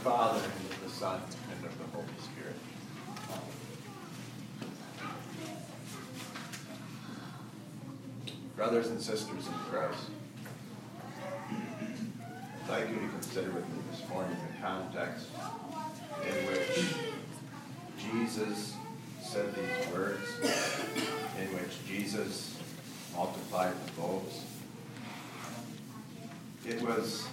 Father, and of the Son, and of the Holy Spirit. Brothers and sisters in Christ, I'd like you to consider with me this morning the context in which Jesus said these words, in which Jesus multiplied the loaves. It was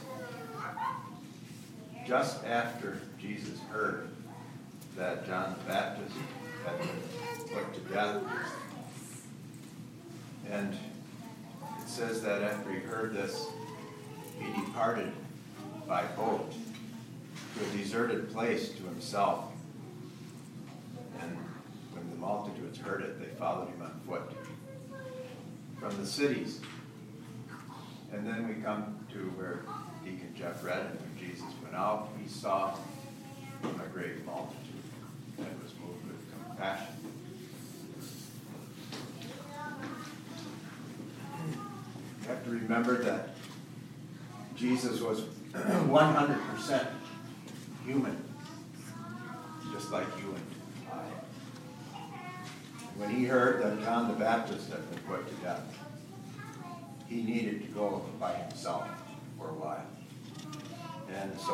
just after Jesus heard that John the Baptist had been put to death. And it says that after he heard this, he departed by boat to a deserted place to himself. And when the multitudes heard it, they followed him on foot from the cities. And then we come to where Deacon Jeff read, and when Jesus went out, he saw a great multitude and was moved with compassion. You have to remember that Jesus was 100% human, just like you and I. When he heard that John the Baptist had been put to death, he needed to go by himself for a while. And so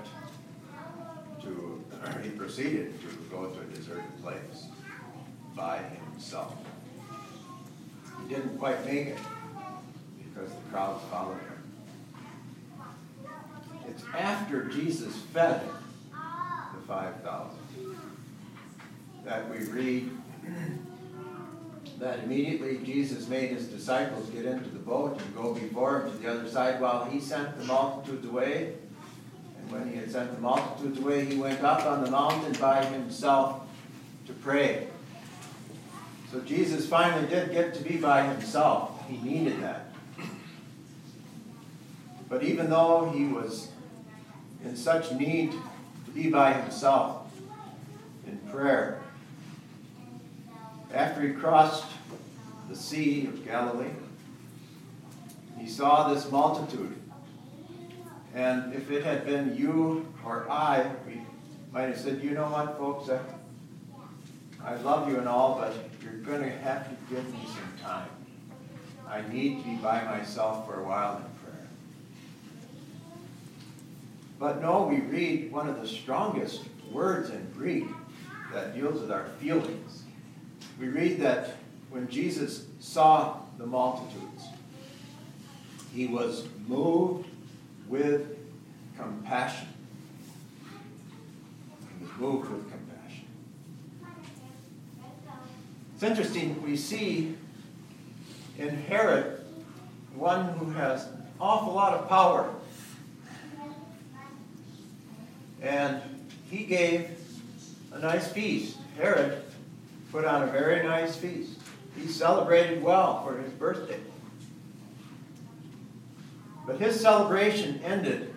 he proceeded to go to a deserted place by himself. He didn't quite make it because the crowds followed him. It's after Jesus fed the 5,000 that we read that immediately Jesus made his disciples get into the boat and go before him to the other side while he sent the multitudes away. And when he had sent the multitudes away, he went up on the mountain by himself to pray. So Jesus finally did get to be by himself. He needed that. But even though he was in such need to be by himself in prayer, after he crossed the Sea of Galilee, he saw this multitude. And if it had been you or I, we might have said, you know what, folks, I love you and all, but you're going to have to give me some time. I need to be by myself for a while in prayer. But no, we read one of the strongest words in Greek that deals with our feelings. We read that when Jesus saw the multitudes, he was moved with compassion. He was moved with compassion. It's interesting, we see in Herod one who has an awful lot of power. And he gave a nice feast. Herod put on a very nice feast. He celebrated well for his birthday. But his celebration ended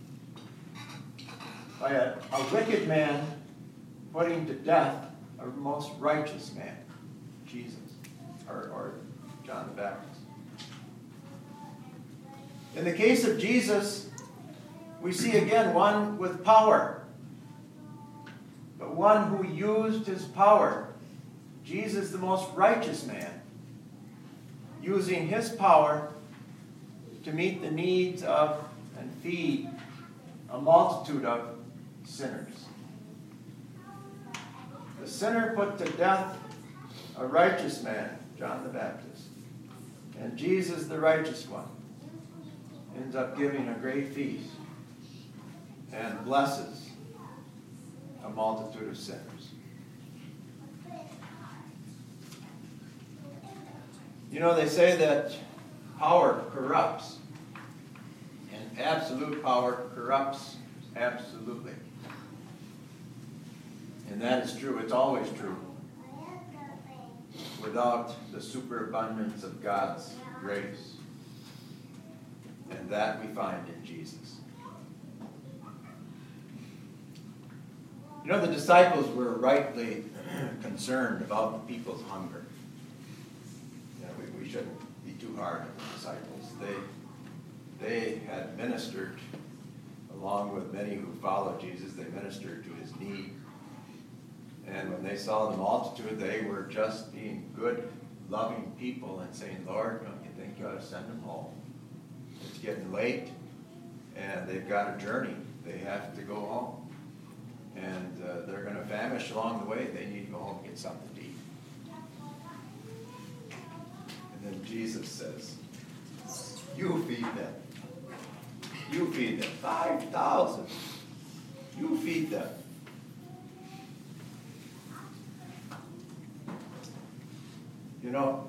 by a wicked man putting to death a most righteous man, Jesus, or John the Baptist. In the case of Jesus, we see again one with power, but one who used his power. Jesus, the most righteous man, using his power to meet the needs of and feed a multitude of sinners. The sinner put to death a righteous man, John the Baptist, and Jesus, the righteous one, ends up giving a great feast and blesses a multitude of sinners. You know, they say that power corrupts, and absolute power corrupts absolutely. And that is true. It's always true. Without the superabundance of God's grace. And that we find in Jesus. You know, the disciples were rightly concerned about the people's hunger. We shouldn't be too hard on the disciples. They had ministered a along with many who followed Jesus, they ministered to his need. And when they saw the multitude, they were just being good, loving people and saying, Lord, don't you think you ought to send them home? It's getting late, and they've got a journey. They have to go home. And they're going to famish along the way. They need to go home and get something to eat. And then Jesus says, you feed them. You feed them. 5,000. You feed them. You know,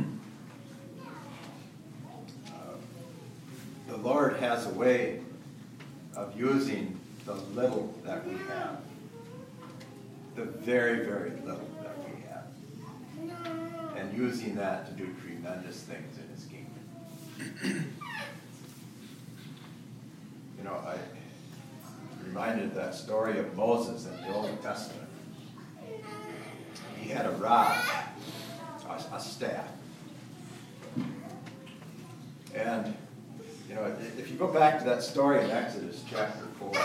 the Lord has a way of using the little that we have. The very, very little that we have. And using that to do tremendous things in his kingdom. You know, I reminded of that story of Moses in the Old Testament. He had a rod, a staff. And, you know, if you go back to that story in Exodus chapter 4,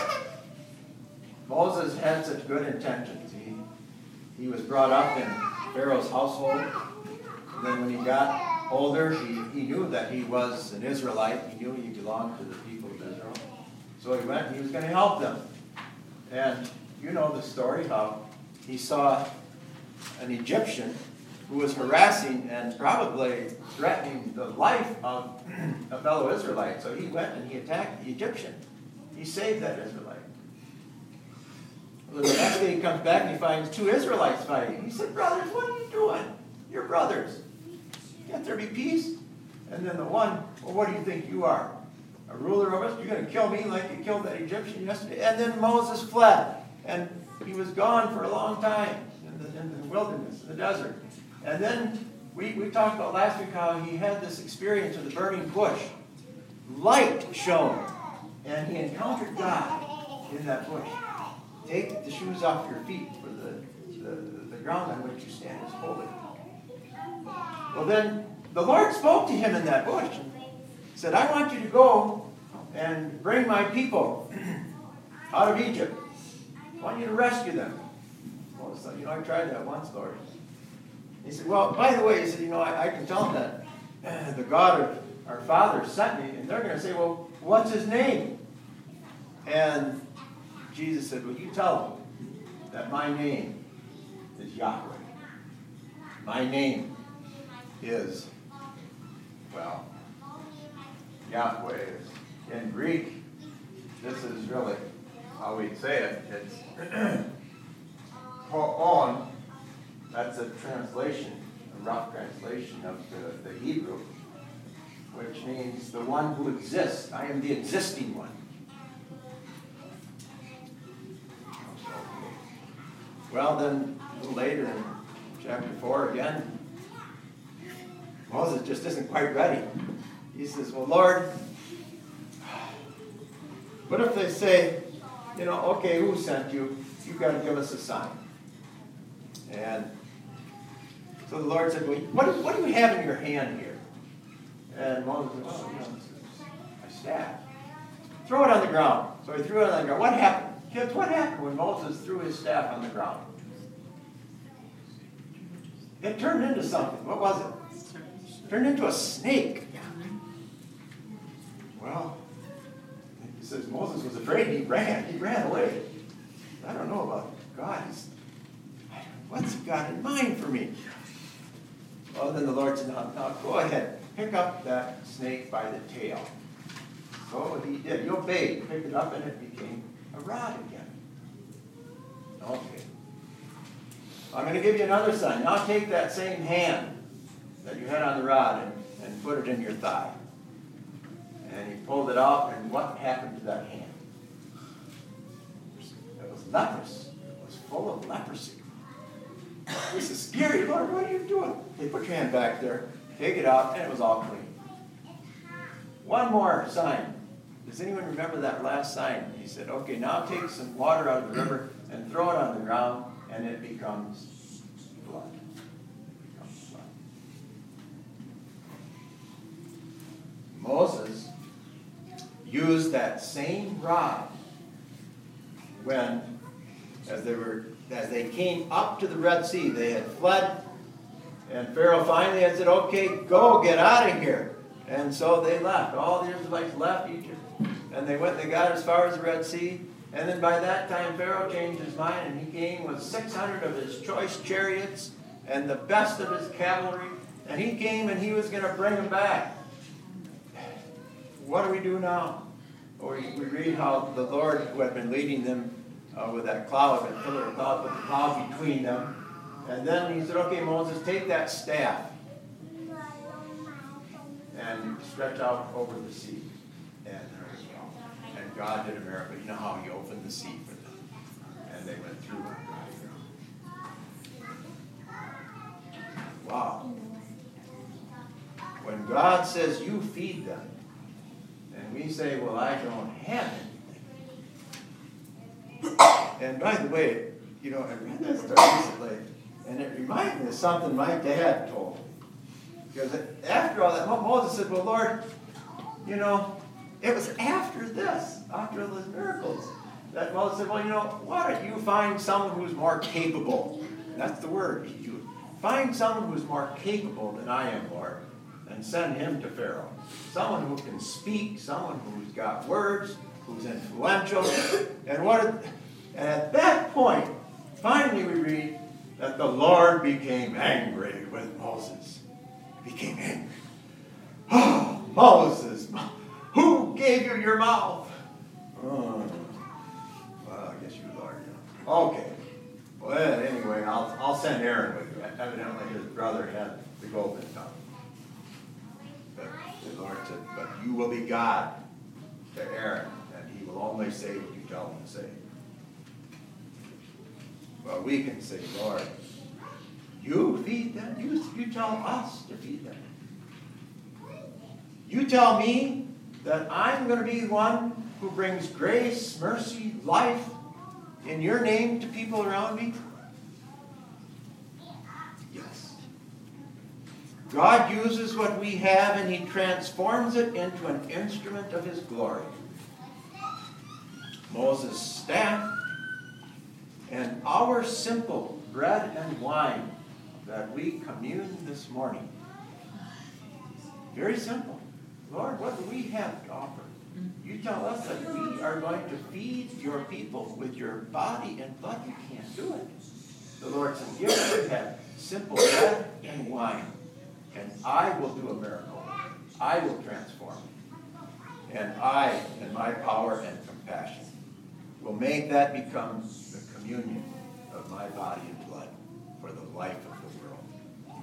Moses had such good intentions. He was brought up in Pharaoh's household. And then when he got older, he knew that he was an Israelite. He knew he belonged to the people of Israel. So he went and he was going to help them. And you know the story, how he saw an Egyptian who was harassing and probably threatening the life of a fellow Israelite. So he went and he attacked the Egyptian. He saved that Israelite. Well, the next day he comes back and he finds two Israelites fighting. He said, brothers, what are you doing? You're brothers. Can't there be peace? And then the one, well, what do you think you are? A ruler of us? You're going to kill me like you killed that Egyptian yesterday? And then Moses fled. And he was gone for a long time in the wilderness, in the desert. And then we talked about last week how he had this experience with the burning bush. Light shone. And he encountered God in that bush. Take the shoes off your feet, for the ground on which you stand is holy. Well, then the Lord spoke to him in that bush and said, I want you to go and bring my people out of Egypt. I want you to rescue them. Well, so, you know, I tried that once, Lord. He said, well, by the way, he said, you know, I can tell them that the God of our fathers sent me, and they're going to say, well, what's his name? And Jesus said, well, you tell them that my name is Yahweh. My name is, well, Yahweh is in Greek. This is really how we'd say it. It's Ho'on. That's a translation, a rough translation of the Hebrew, which means the one who exists. I am the existing one. Well, then, a little later in chapter 4 again, Moses just isn't quite ready. He says, well, Lord, what if they say, you know, okay, who sent you? You've got to give us a sign. And so the Lord said, well, what do you have in your hand here? And Moses said, well, you know, this is my staff. Throw it on the ground. So he threw it on the ground. What happened? Kids, what happened when Moses threw his staff on the ground? It turned into something. What was it? It turned into a snake. Well, he says Moses was afraid. He ran away. I don't know about God. What's he got in mind for me? Well, then the Lord said, now go ahead. Pick up that snake by the tail. So he did. He obeyed. Picked it up and it became a rod again. Okay. I'm going to give you another sign. Now take that same hand that you had on the rod and put it in your thigh. And he pulled it out, and what happened to that hand? It was leprous. It was full of leprosy. This is scary. Lord, what are you doing? Hey, put your hand back there. Take it out, and it was all clean. One more sign. Does anyone remember that last sign? He said, okay, now take some water out of the river and throw it on the ground, and it becomes blood. Moses used that same rod when, as they came up to the Red Sea, they had fled, and Pharaoh finally had said, okay, go, get out of here. And so they left. All the Israelites left Egypt. And they got as far as the Red Sea. And then by that time, Pharaoh changed his mind, and he came with 600 of his choice chariots and the best of his cavalry. And he came and he was going to bring them back. What do we do now? We read how the Lord, who had been leading them with that cloud, that pillar of cloud, put the cloud between them. And then he said, okay, Moses, take that staff and stretch out over the sea. And God did a miracle. You know how he opened the sea for them. And they went through on dry ground. Wow. When God says you feed them, and we say, well, I don't have anything. And by the way, I read that story recently, and it reminded me of something my dad told me. Because after all that, Moses said, well, Lord, it was after this, after those miracles, that Moses said, well, why don't you find someone who's more capable? And that's the word. You find someone who's more capable than I am, Lord, and send him to Pharaoh. Someone who can speak, someone who's got words, who's influential. And at that point, finally we read that the Lord became angry with Moses. He became angry. Oh, Moses, who gave you your mouth? Oh, well, I guess you, Lord. Okay. Well, anyway, I'll send Aaron with you. Evidently, his brother had the golden tongue. But the Lord said, but you will be God to Aaron, and he will only say what you tell him to say. Well, we can say, Lord, you feed them. You tell us to feed them. You tell me that I'm going to be the one who brings grace, mercy, life in your name to people around me? Yes. God uses what we have and he transforms it into an instrument of his glory. Moses' staff and our simple bread and wine that we commune this morning. Very simple. Lord, what do we have to offer? You tell us that we are going to feed your people with your body and blood. You can't do it. The Lord says, yes, you have simple bread and wine, and I will do a miracle. I will transform. And I, in my power and compassion, will make that become the communion of my body and blood for the life of the world.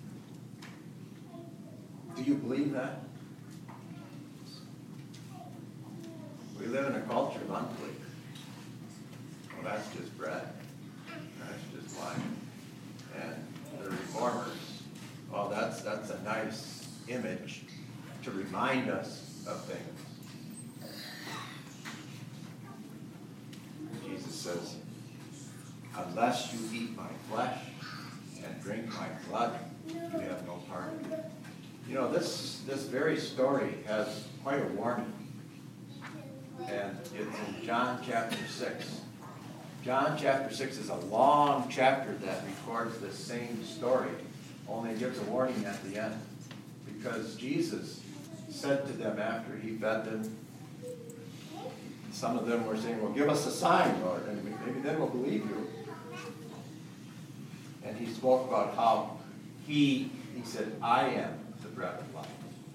Do you believe that? We live in a culture of unbelief. Well, that's just bread. That's just wine. And the reformers, well, that's a nice image to remind us of things. Jesus says, unless you eat my flesh and drink my blood, you have no part in it. This very story has quite a warning. And it's in John chapter 6. John chapter 6 is a long chapter that records the same story, only it gives a warning at the end. Because Jesus said to them after he fed them, some of them were saying, well, give us a sign, Lord, and maybe then we'll believe you. And he spoke about how he said, I am the bread of life.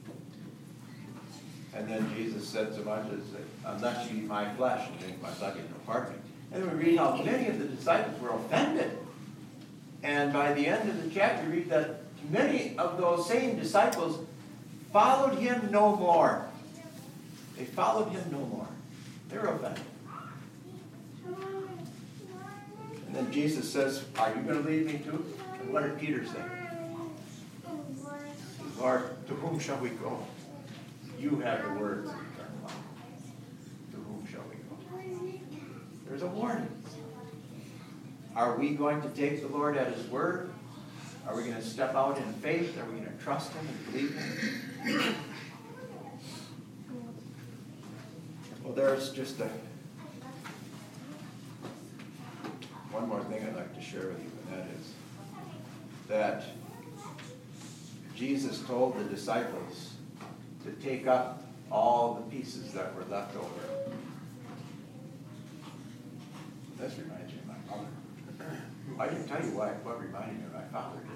And then Jesus said so much as, unless you eat my flesh and drink my blood, you have no part in me. And then we read how many of the disciples were offended. And by the end of the chapter, we read that many of those same disciples followed him no more. They followed him no more. They were offended. And then Jesus says, are you going to leave me too? And what did Peter say? Lord, to whom shall we go? You have the words of eternal life. To whom shall we go? There's a warning. Are we going to take the Lord at his word? Are we going to step out in faith? Are we going to trust him and believe him? Well, there's just one more thing I'd like to share with you, and that is that Jesus told the disciples to take up all the pieces that were left over. This reminds me of my mother. I didn't tell you what reminded me of my father, did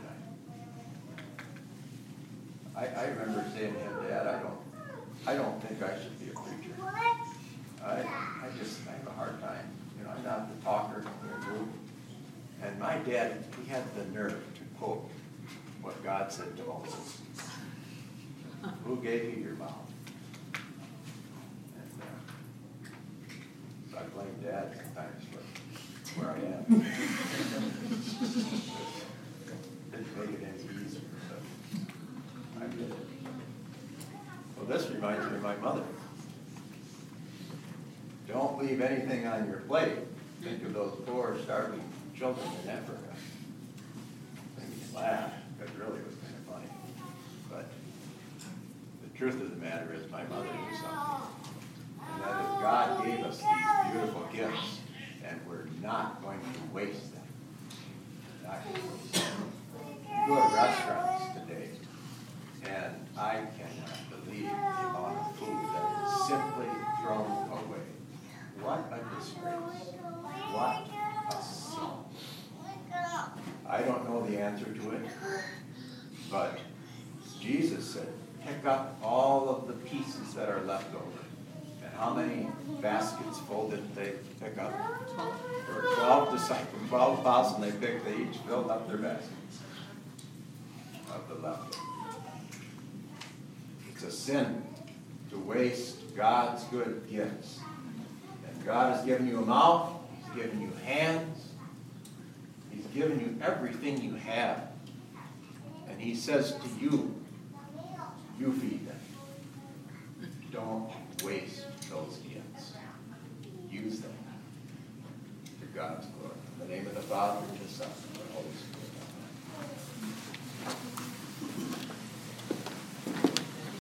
I? I remember saying to him, Dad, I don't think I should be a preacher. I have a hard time. I'm not the talker in the group. And my dad, he had the nerve to quote what God said to Moses. Who gave you your mouth? And so I blame Dad sometimes for where I am. Didn't make it any easier, but I did it. Well, this reminds me of my mother. Don't leave anything on your plate. Think of those poor, starving children in Africa. Make me laugh, because really it was kind of funny. But the truth of the matter is my mother knew something. And that is God gave us these beautiful gifts, and we're not going to waste them. We're not going to waste them. You go to restaurants today, and I cannot believe the amount of food that is simply thrown away. What a disgrace. What a sin. I don't know the answer to it, but Jesus said, pick up all of the pieces that are left over. And how many baskets full did they pick up? 12. For 12 disciples, 12 apostles, they each filled up their baskets of the leftovers. It's a sin to waste God's good gifts. And God has given you a mouth, He's given you hands, He's given you everything you have. And He says to you, you feed them. Don't waste those gifts. Use them to God's glory. In the name of the Father, and the Son, and the Holy Spirit.